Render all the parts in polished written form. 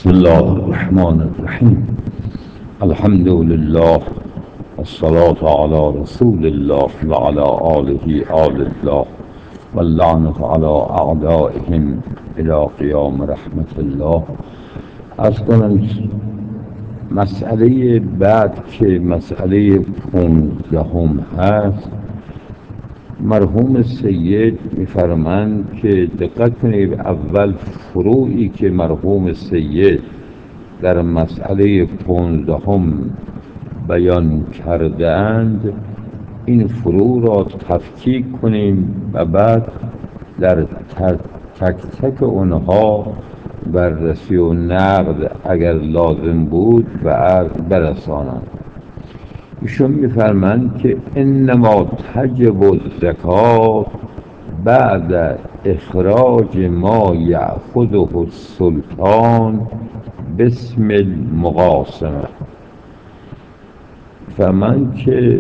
بسم الله الرحمن الرحیم. الحمد لله والصلاة على رسول الله وعلى آله آل الله واللعنة على أعدائهم إلى قیام رحمت الله. از کنم مسئله بعد که مسئله 15 هست، مرحوم سید میفرمند که دقت کنید، اول فروعی که مرحوم سید در مسئله 15 بیان کرده اند، این فروع را تفکیک کنیم و بعد در تک تک اونها بررسی و نقد اگر لازم بود و عرض برسانند. ایشون میفرمند که انما تجب الزکات بعد اخراج ما یأخذه السلطان باسم المقاسمه. فرمند که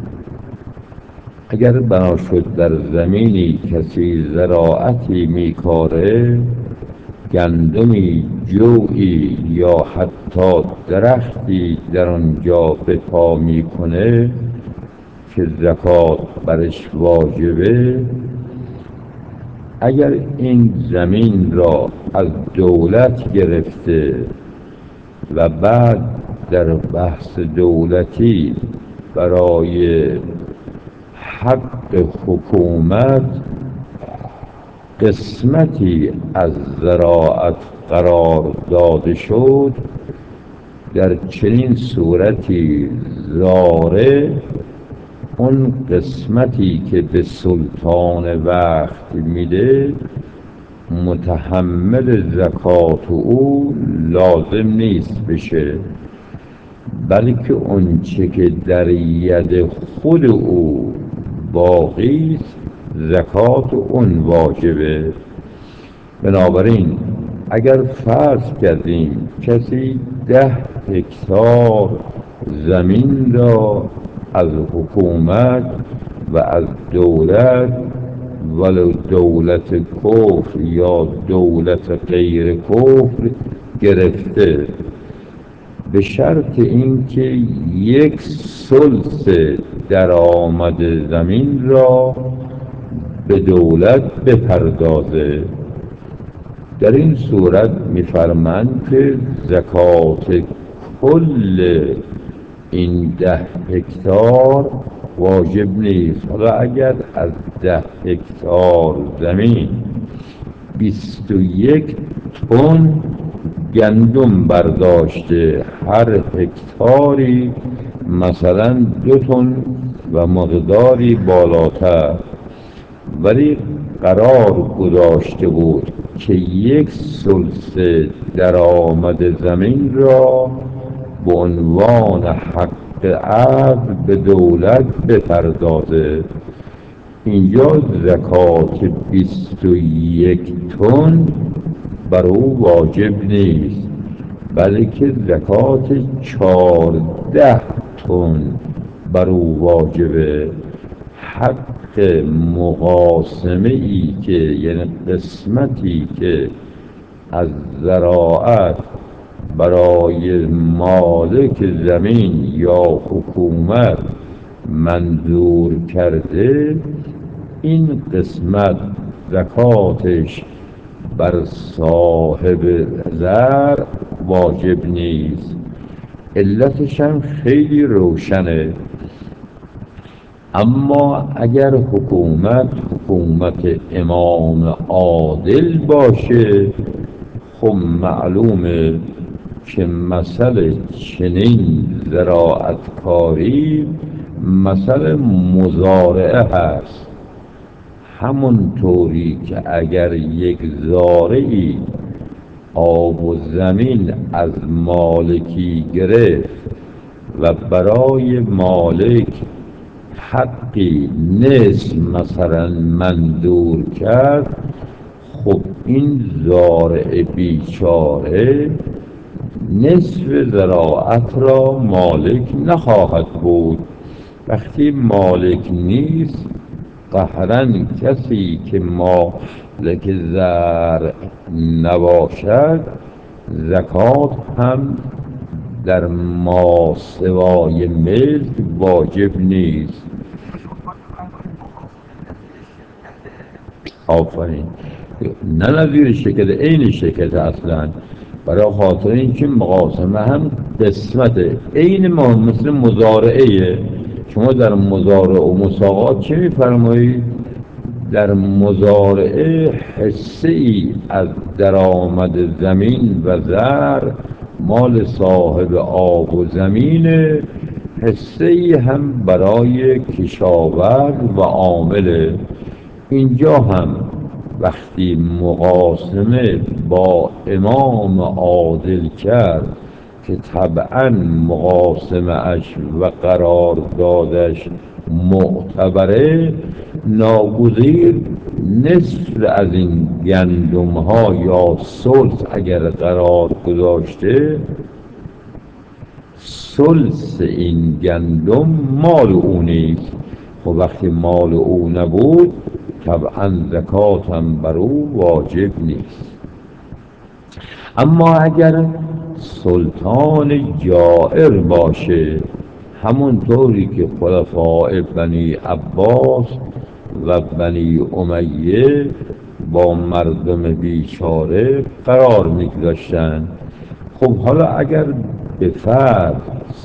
اگر بنا شد در زمینی کسی زراعتی میکاره، گندمی، جویی یا حتی درختی در آنجا به پا میکنه که زکات برش واجبه، اگر این زمین را از دولت گرفته و بعد در بحث دولتی برای حق حکومت قسمتی از زراعت قرار داده شد، در چنین صورتی زاره اون قسمتی که به سلطان وقت میده متحمل زکات او لازم نیست بشه، بلکه اون چه که در ید خود او باقی است زکات اون واجبه. بنابراین اگر فرض کردیم کسی 10 هکتار زمین را از حکومت و از دولت، ولو دولت کفر یا دولت غیر کفر گرفته، به شرط اینکه 1/3 درآمد زمین را به دولت بپردازه، در این صورت میفرمند که زکات کل این 10 هکتار واجب نیست. حالا اگر از 10 هکتار زمین 21 تن گندم برداشته، هر هکتاری مثلا 2 تن و مقداری بالاتر، ولی قرار گذاشته بود که 1/3 درآمد زمین را به عنوان حق عرض به دولت بپردازه، اینجا زکات 21 تن بر او واجب نیست، بلکه زکات 14 تن بر او واجبه. حق مقاسمه ای که یعنی قسمتی که از زراعت برای مالک زمین یا حکومت منظور کرده، این قسمت زکاتش بر صاحب زرع واجب نیست. علتش هم خیلی روشنه. اما اگر حکومت امام عادل باشه، خب معلومه که مثل چنین زراعتکاری مثل مزارعه هست. همونطوری که اگر یک زارعی آب و زمین از مالکی گرفت و برای مالک حقی نصف مثلا منظور کرد، خب این زارع بیچاره نصف زراعت را مالک نخواهد بود. وقتی مالک نیست، قهرا کسی که مالک زرع نباشد زکات هم در ماسوای ملک واجب نیست. آفرین. نه نظیر شرکت، عین شرکت اصلا، برای خاطر اینکه مقاسمه هم قسمت عین ما مثل مزارعه. شما در مزارعه و مساقات چه میفرمایید؟ در مزارعه حصه ای از درآمد زمین و زر مال صاحب آب و زمینه، حصه ای هم برای کشاورز و عامله. اینجا هم وقتی مقاسمه با امام عادل کرد که طبعا مقاسمه اش و قراردادش معتبره، ناگزیر نصف از این گندم ها یا ثلث اگر قرار گذاشته، ثلث این گندم مال او نیست. خب وقتی مال او نبود طبعا زکات هم بر او واجب نیست. اما اگر سلطان جائر باشه، همونطوری که خلفاء بنی عباس و بنی امیه با مردم بیچاره قرار میگذاشتند، خب حالا اگر به فرض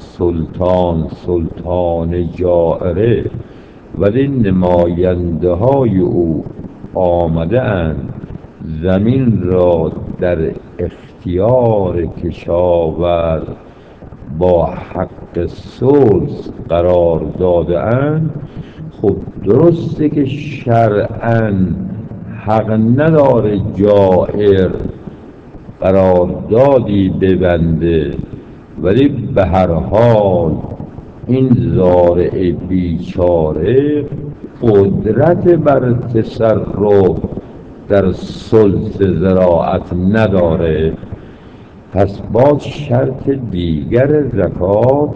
سلطان جائره ولی نماینده های او آمده اند زمین را در اختیار کشاورز با حق ثلث قرار داده اند، خب درسته که شرعاً حق نداره جائر قراردادی ببنده، ولی به هر حال این زارع بیچاره قدرت بر تصرف در ثلث زراعت نداره. پس باز شرط دیگر زکات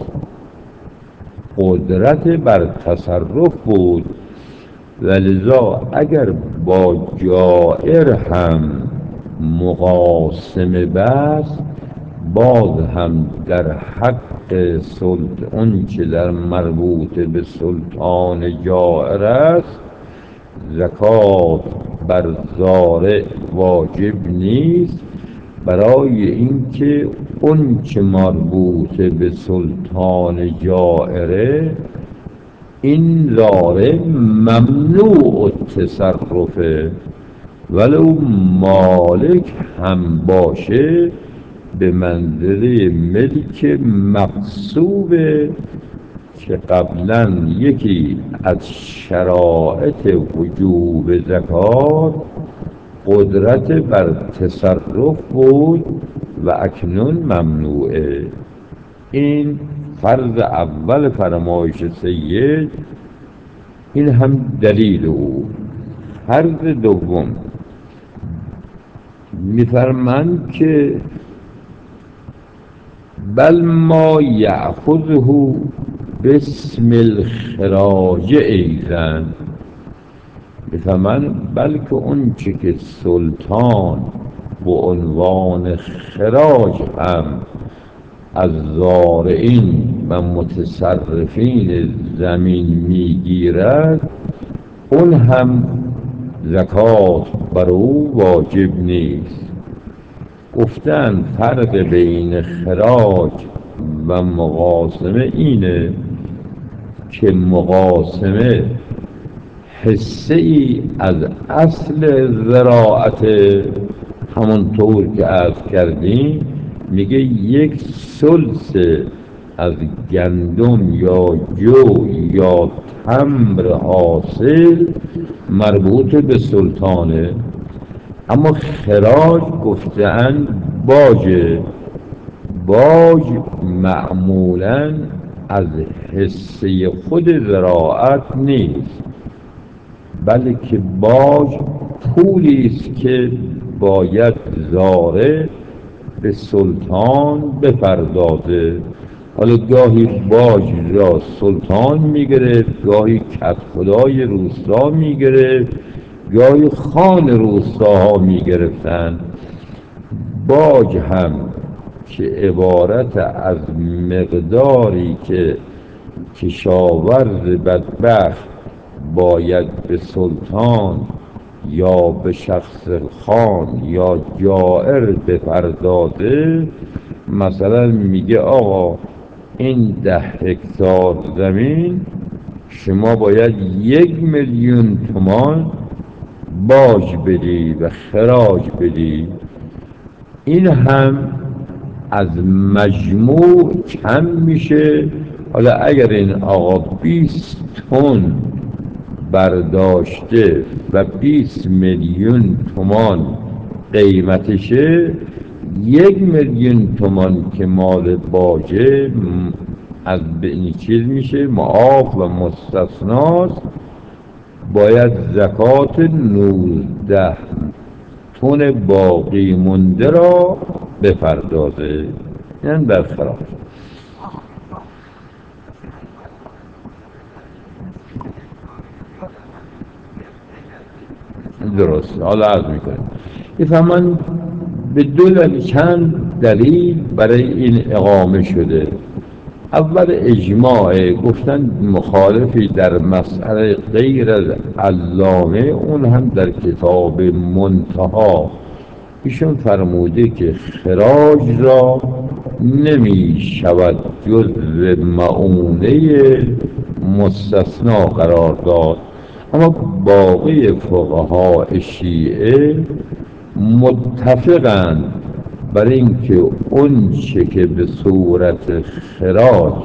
قدرت بر تصرف بود، ولذا اگر با جائر هم مقاسمه بست، باز هم در حق اون چه در مربوط به سلطان جائر است زکات بر زارع واجب نیست، برای اینکه اون چه مربوط به سلطان جائره این زارع ممنوع التصرفه، ولو مالک هم باشه به منزله ملک مغصوبه، که قبلا یکی از شرایط وجوب زکات قدرت بر تصرف بود و اکنون ممنوعه. این فرض اول فرمایش سید، این هم دلیل او. فرض دوم میفرمند که بل ما یأخذه باسم الخراج ایضا، میفرمند بلکه اون چه که سلطان به عنوان خراج هم از زارعین و متصرفین زمین میگیرد، اون هم زکات بر او واجب نیست. گفتن فرق بین خراج و مقاسمه اینه که مقاسمه حصه ای از اصل زراعت، همونطور که عرض کردیم میگه یک ثلث از گندم یا جو یا تمر حاصل مربوط به سلطانه. اما خراج گفتن باج معمولا از حصه خود زراعت نیست، بلکه باج پولی است که باید زارع به سلطان بپردازه. حالا گاهی باج را سلطان میگرفت، گاهی کدخدای روستا میگرفت، گاهی خان روستاها میگرفتند. باج هم که عبارت از مقداری که کشاورز بدبخت باید به سلطان یا به شخص خان یا جائر بپردازه، مثلا میگه آقا این 10 هکتار زمین شما باید 1,000,000 تومان باج بدی و خراج بدی. این هم از مجموع کم میشه. حالا اگر این آقا 20 تن برداشته و 20,000,000 تومان قیمتشه، 1,000,000 تومان که مال باجه از این چیز میشه، معاف و مستثناست، باید زکات 19 تن باقی مونده را بپردازه. یعنی برخلاف درست. حالا عرض میکنیم من به چند دلیل برای این اقامه شده. اول اجماع، گفتن مخالفی در مسئله غیر از علامه، اون هم در کتاب منتها ایشون فرموده که خراج را نمی شود جز معونه مستثنا قرار داد. اما باقی فقها شیعه متفقند بر اینکه اون چه که به صورت خراج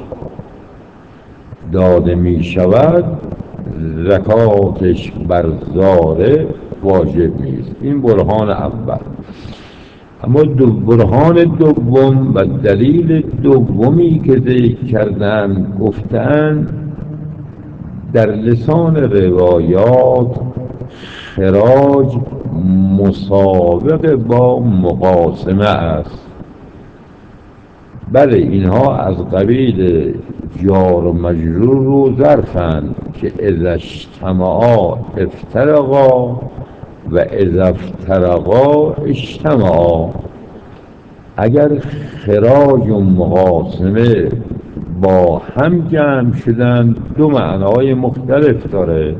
داده می شود زکاتش بر زاره واجب نیست. این برهان اول. اما برهان دوم و دلیل دومی که ذکر کردن، گفتن در لسان روایات خراج مسابق با مقاسمه است. بله، اینها از قبیل جار و مجرور و ظرفند که اذا اجتمعا افترقا و اذا افترقا اجتمعا. اگر خراج و مقاسمه با هم جمع شدن دو معنای مختلف داره.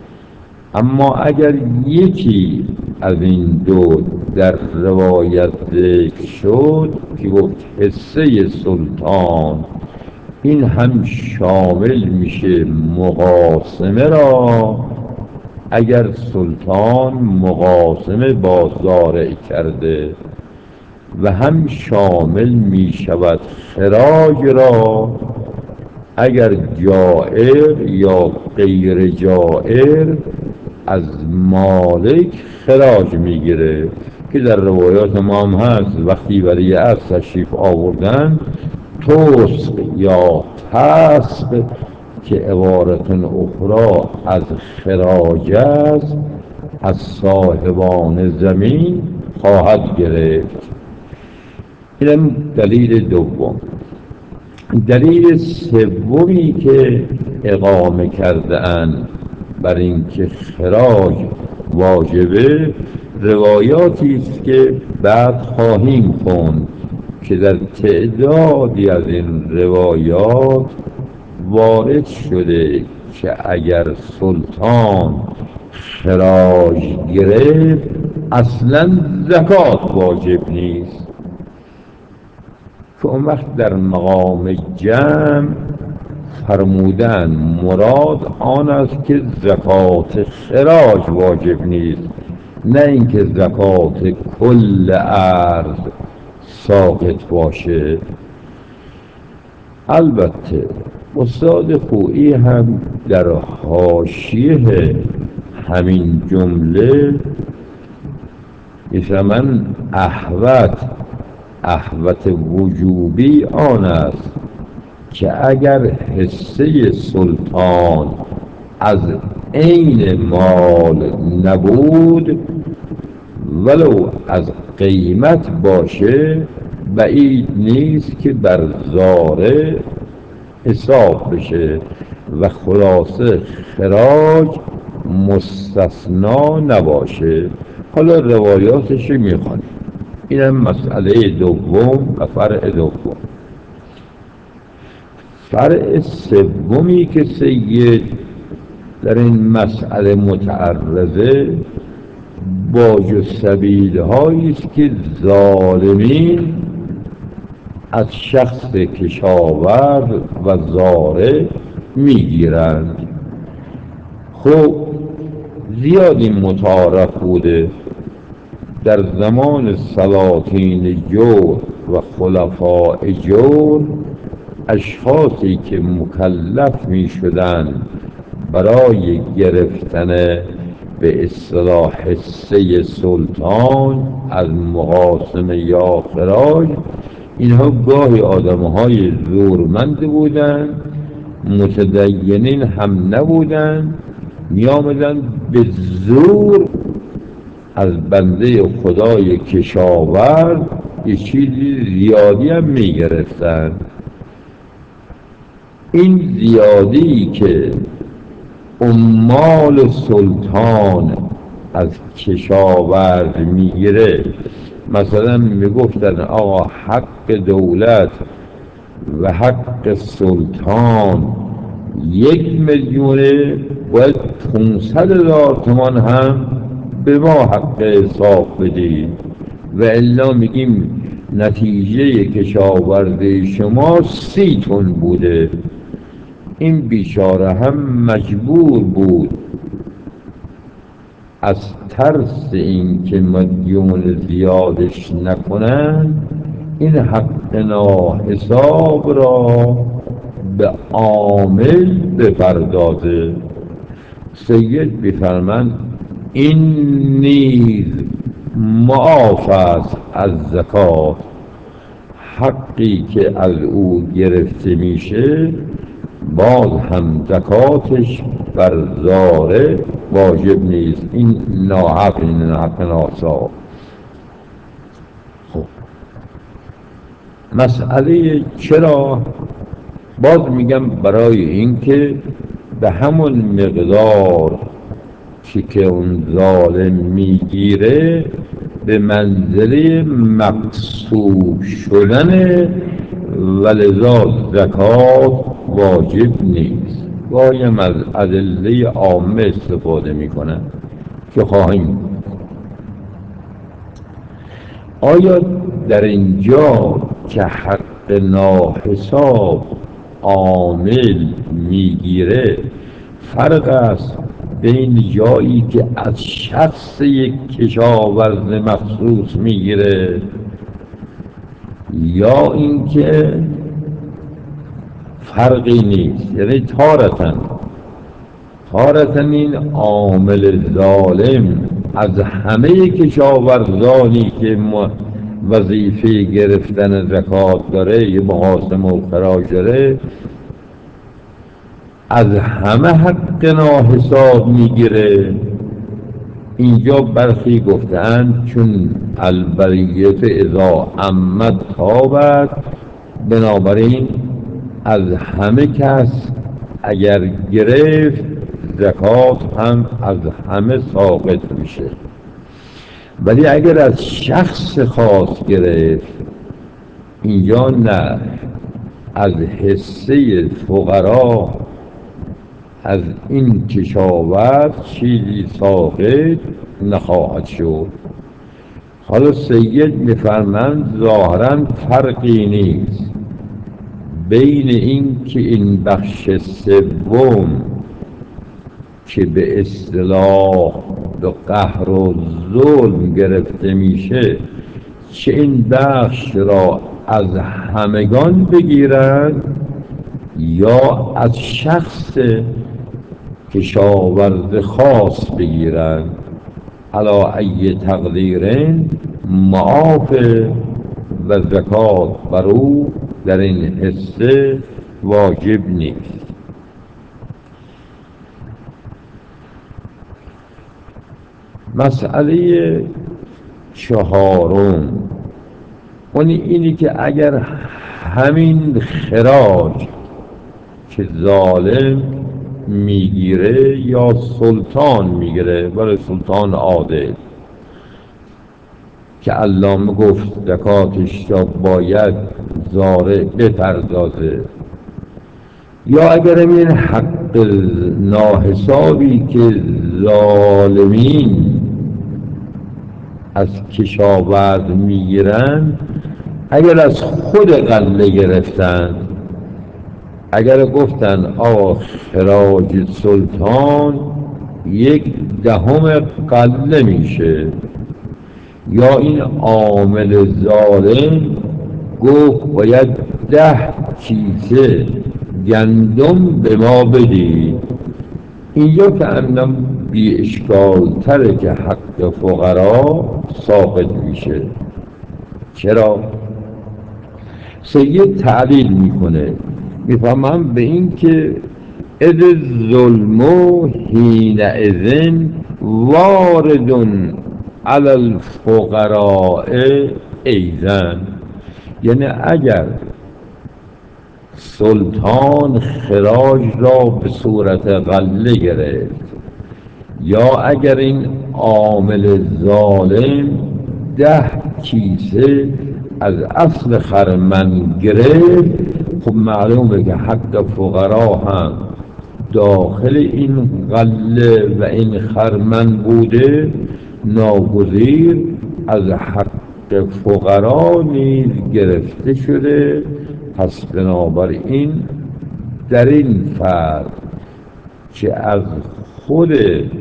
اما اگر یکی از این دو در روایت ذکر شد که گفت حصه سلطان، این هم شامل میشه مقاسمه را اگر سلطان مقاسمه با زارع کرده، و هم شامل می شود خراج را اگر جائر یا غیر جائر از مالک خراج میگیره، که در روایات ما هم هست وقتی ولی عهد تشریف آوردن توسق یا تسق که عبارت اخرى از خراج است، از صاحبان زمین خواهد گرفت. این دلیل دوم. دلیل سومی که اقامه کرده اند بر اینکه خراج واجبه، روایاتی است که بعد خواهیم خوند که در تعدادی از این روایات وارد شده که اگر سلطان خراج گرفت اصلا زکات واجب نیست، که اون وقت در مقام جمع فرمودن مراد آن است که زکات خراج واجب نیست، نه اینکه زکات کل ارض ساقط باشه. البته استاد خویی هم در حاشیه همین جمله می‌فرماید احوط وجوبی آن است که اگر حصه سلطان از عین مال نبود ولو از قیمت باشه، بعید نیست که بر زاره حساب بشه و خلاصه خراج مستثنا نباشه. حالا روایاتش میخوانیم. اینم مسئله دوم و فرع دوم. فرع سومی که سید در این مسئله متعرضه، باج و سبیل‌هایی است که ظالمین از شخص کشاورز و زارع میگیرند. خب زیاد این متعارف بوده در زمان سلاطین جور و خلفاء جور، اشخاصی که مکلف می شدند برای گرفتن به اصطلاح حصه سلطان از مقاسمه یا خراج، اینها گاهی آدمهای زورمند بودند، متدینین هم نبودند، می آمدن به زور از بنده خدای کشاورز یه چیزی زیادی هم می گرفتن. این زیادی که عمال سلطان از کشاورز میگیره، مثلا میگفتن آقا حق دولت و حق سلطان 1,000,000، باید 500,000 تومان هم به ما حق حساب بدید و الا میگیم نتیجه کشاورزی شما 30 تن بوده. این بیچاره هم مجبور بود از ترس این که مدیون زیادش نکنن این حق ناحساب را به عامل بپردازه. سید می‌فرماند این نیز معاف است از زکات، حقی که از او گرفته میشه باز هم زکاتش بر زارع واجب نیست. این ناحق، این حق ناحساب. خب مسئله چرا؟ باز میگم برای اینکه به همون مقدار که اون ظالم میگیره به منزله مقصود شدن، ولذا زکات واجب نیست. گاهیم از ادله عامه استفاده میکنن که خواهیم. آیا در اینجا که حق ناحساب عامل میگیره فرق است بین جایی که از شخص یک کشاورز مخصوص میگیره یا اینکه فرقی نیست؟ یعنی تارتن این عامل ظالم از همه کشاورزانی که وظیفه گرفتن زکات داره، یه مقاسمه و خراج داره، از همه حق ناحساب میگیره. اینجا برخی گفتند چون البریت اذا عمت تابت، بنابراین از همه کس اگر گرفت زکات هم از همه ساقط میشه. ولی اگر از شخص خاص گرفت، اینجا نه، از حصه فقرا از این کشاورز چیزی ساقط نخواهد شد. حالا سید می‌فرماند ظاهراً فرقی نیست بین این که این بخش سوم که به اصطلاح به قهر و ظلم گرفته میشه، چه این بخش را از همگان بگیرند یا از شخص کشاورز خاص بگیرند. علی ای تقدیرین معاف و زکات بر او در این حصه واجب نیست. مسئله چهارم اون اینی که اگر همین خراج که ظالم میگیره یا سلطان میگیره، برای سلطان عادل، که علامه گفت زکاتش را باید زارع بپردازه، یا اگر این حق ناحسابی که ظالمین از کشاورز میگیرن، اگر از خود غله گرفتن، اگر گفتن آقا خراج سلطان 1/10 غله میشه، یا این عامل ظالم گفت باید 10 کیسه گندم به ما بدی، اینجا که انم بی اشکال تره که حق فقرا ساقط میشه. چرا؟ سید تعلیل میکنه، میفهمم به این که اذ الظلم حینئذ وارد علی الفقراء ایضا، یعنی اگر سلطان خراج را به صورت غله گرفت، یا اگر این عامل ظالم 10 کیسه از اصل خرمن گرفت، خب معلومه که حق فقرا هم داخل این غله و این خرمن بوده، ناگزیر از حق فقرا نیز گرفته شده. پس بنابراین در این فرض که از خود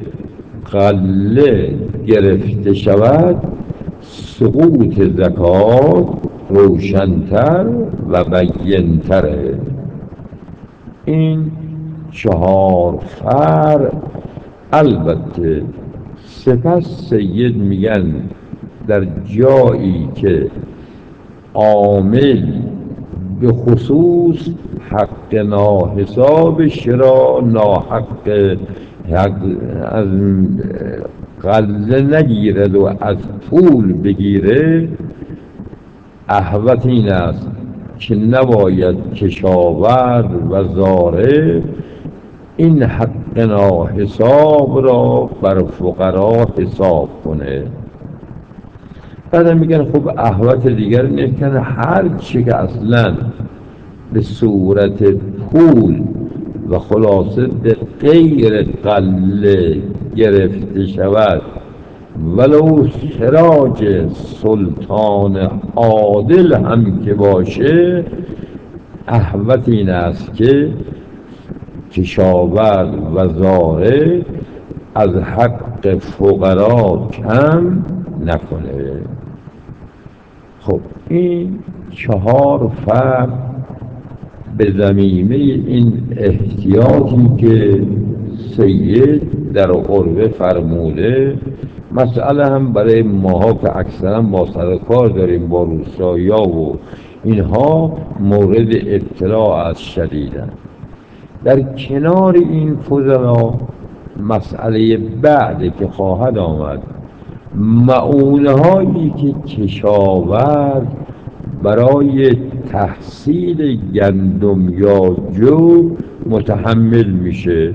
غله گرفته شود، سقوط زکات روشن‌تر و بین‌تره. این 4 فرع. البته سپس سید میگن در جایی که عامل به خصوص حق ناحسابش را ناحق از غله نگیرد و از پول بگیره، احوط این است که نباید کشاورز و زارع این حق ناحساب را بر فقرا حساب کنه. بعد میگن خب احوط دیگر نکنه هر چی که اصلا به صورت پول و خلاصه به غیر غله گرفته شود، ولو خراج سلطان عادل هم که باشه، احوط این است که کشاورز و زارع از حق فقرا کم نکنه. خب این 4 فرق به ضمیمه این احتیاطی که سید در عربه فرموده. مسئله هم برای ماها که اکثرا با سرکار داریم با روستایی‌ها و اینها مورد ابتلاء از شدیدن. در کنار این فضلا مسئله بعدی که خواهد آمد، معونه هایی که کشاورز برای تحصیل گندم یا جو متحمل میشه.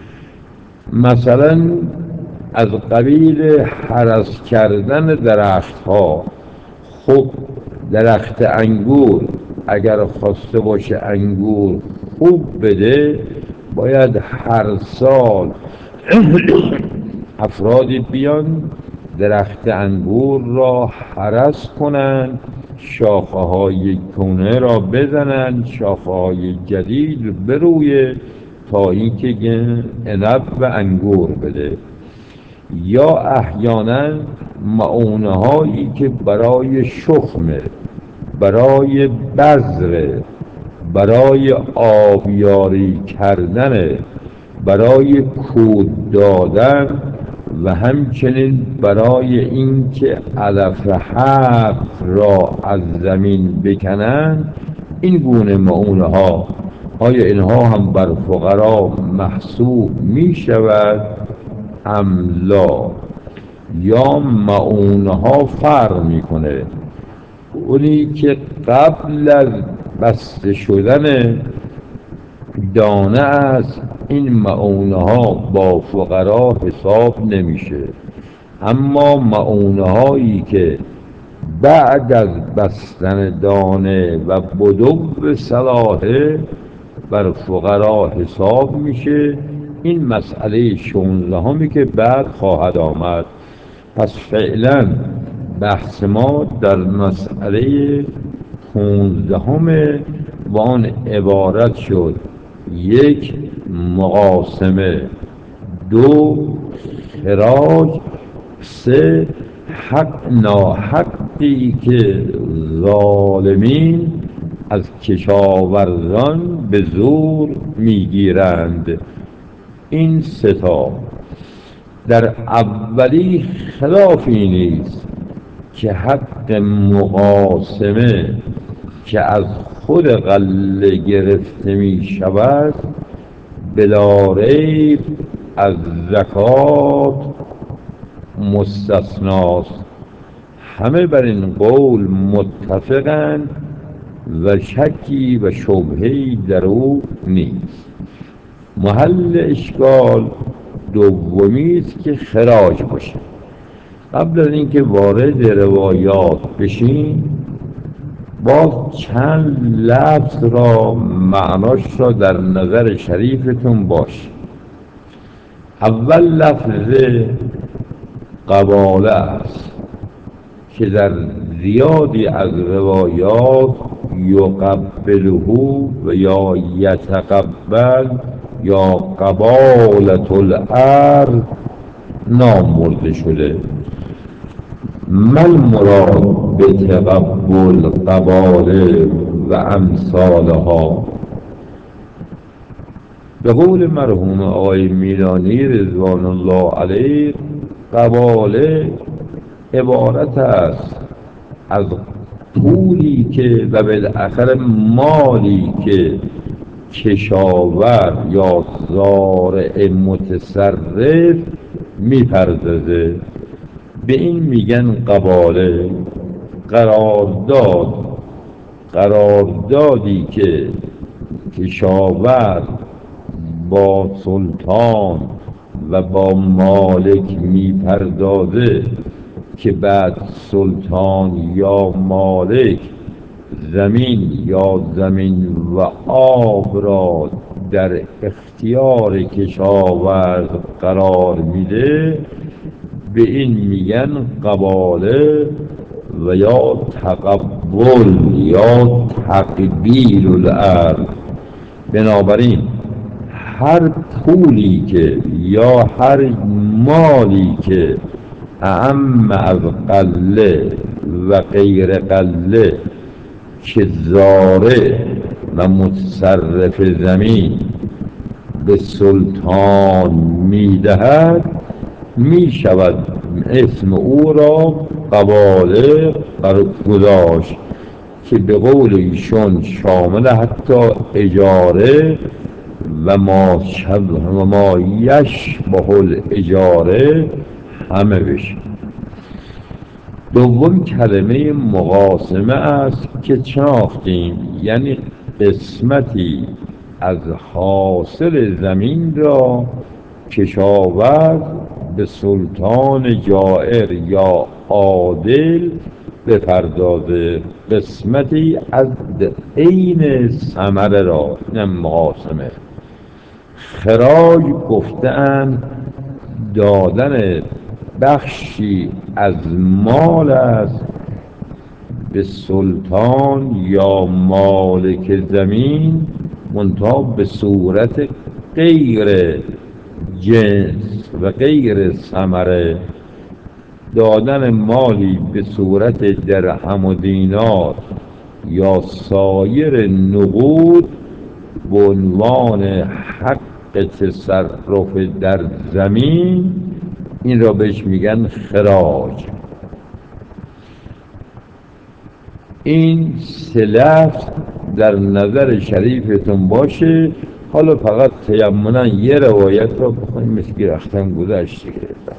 مثلا از قبیل هرس کردن درخت ها. خب درخت انگور اگر خواسته باشه انگور خوب بده، باید هر سال افرادی بیان درخت انگور را هرس کنند، شاخه های کهنه را بزنند، شاخه های جدید برویه تا اینکه عنب و انگور بده. یا احیانا معونه هایی که برای شخمه، برای بذره، برای آبیاری کردن، برای کود دادن و همچنین برای اینکه علف حب را از زمین بکنند، این گونه معونه ها آیا اینها هم بر فقرا محسوب می شود ام لا؟ یا معونه ها فرق می کنه. اونی که قبل از بسته شدن دانه است، این معونه ها با فقرا حساب نمیشه. اما معونه هایی که بعد از بستن دانه و بدو صلاحه بر فقرا حساب میشه. این مسئله 16 که بعد خواهد آمد. پس فعلا بحث ما در مسئله 15 و آن عبارت شد: 1 مقاسمه، 2 خراج، 3 حق ناحقی که ظالمین از کشاورزان به زور میگیرند. این 3 در اولی خلافی نیست که حق مقاسمه که از خود غله گرفته می شود بلا ریب از زکات مستثناست. همه بر این قول متفقند و شکی و شبهه‌ای در او نیست. محل اشکال دومی است که خراج باشه. قبل از اینکه وارد روایات بشیم باز چند لفظ را معناش را در نظر شریفتون باشه. اول لفظ قباله است که در زیادی از روایات یقبله و یا یتقبل یا قبالة الارض نام برده شده. من مراد به تقبل قباله و امثالها؟ به قول مرحوم آقای میلانی رضوان الله علیه، قباله عبارت است از پولی که و بالاخره مالی که کشاور یا زارع متصرف میپردازه، به این میگن قباله. قراردادی که کشاور با سلطان و با مالک میپردازه که بعد سلطان یا مالک زمین یا زمین و آب را در اختیار کشاورز قرار میده، به این میگن قباله و یا تقبل یا تقبیل الارض. بنابراین هر پولی که یا هر مالی که اعم از غله و غیر غله که زارع و متصرف زمین به سلطان میدهد میشود اسم او را قباله گذاشت، که به قول ایشون شامل حتی اجاره و ما یشبه الاجاره همه بشه. دوم کلمه مقاسمه است که شناختیم، یعنی قسمتی از حاصل زمین را کشاورز به سلطان جائر یا عادل بپردازه، قسمتی از عین ثمره را، نه مقاسمه. خراج گفتند دادن بخشی از مال است به سلطان یا مالک زمین، منتها به صورت غیر جنس و غیر ثمره. دادن مالی به صورت درهم و دینار یا سایر نقود به عنوان حق تصرف در زمین، این را بهش میگن خراج. این 3 لفظ در نظر شریفتون باشه. حالا فقط تیمنا یه روایت را بخونیم مثل که رختن گذشته.